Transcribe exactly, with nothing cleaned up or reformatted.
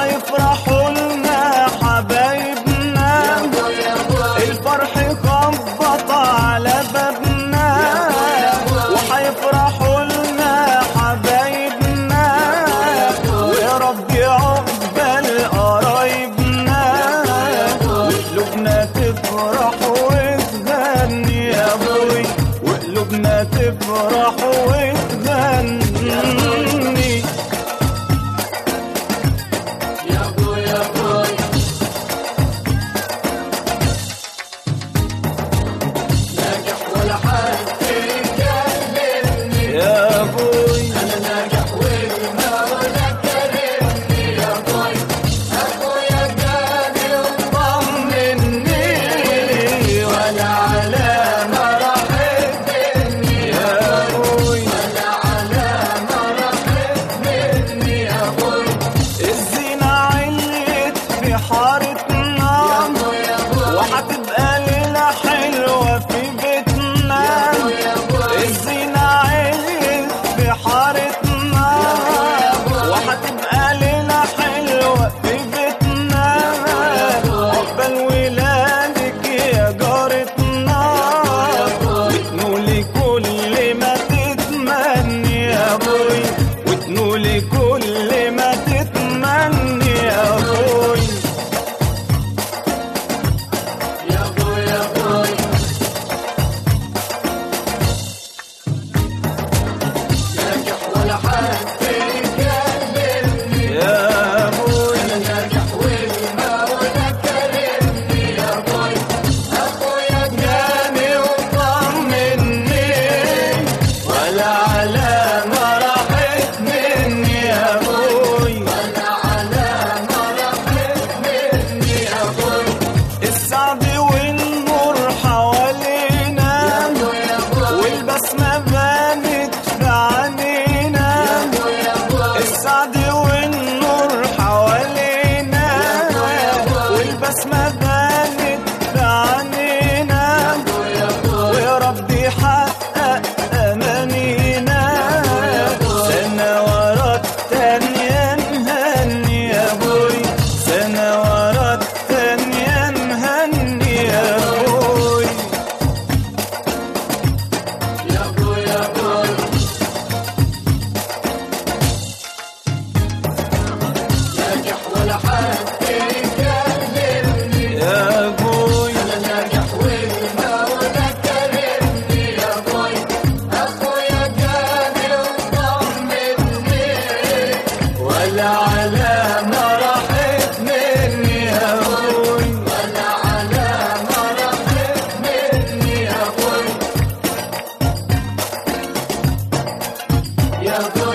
وهيفرحوا لنا حبايبنا، الفرح خبط على بابنا، وهيفرحوا لنا حبايبنا، ويا رب عقبال قرايبنا، وقلوبنا تفرح وتغني يا ابوي، وقلوبنا تفرح وتغني. وهتبقى ليلة حلوة في بيتنا، الزينة عليت في حارتنا، وهتبقى ليلة حلوة في بيتنا، عقبال ولادك يا جارتنا، وتنولي كل ما تتمني يا ابوي، وتنولي كل ما تتمني يا ابوي. السعد والنور حوالينا، والبسمة بانت في عينينا، السعد والنور حوالينا، والبسمة بانت في عينينا، ويا رب يحقق أمانينا، سنة ورا التانية نهني يا ابوي، سنة ورا التانية نهني يا ابوي. يا ابوي يا ابوي ناجح ولا حد يكلمني يا ابوي، انا ناجح والمولى كرمني يا ابوي، اخويا جاني وطمني، ولا علامة راحت مني يا ابوي، ولا علامة راحت مني يا ابوي. يا ابوي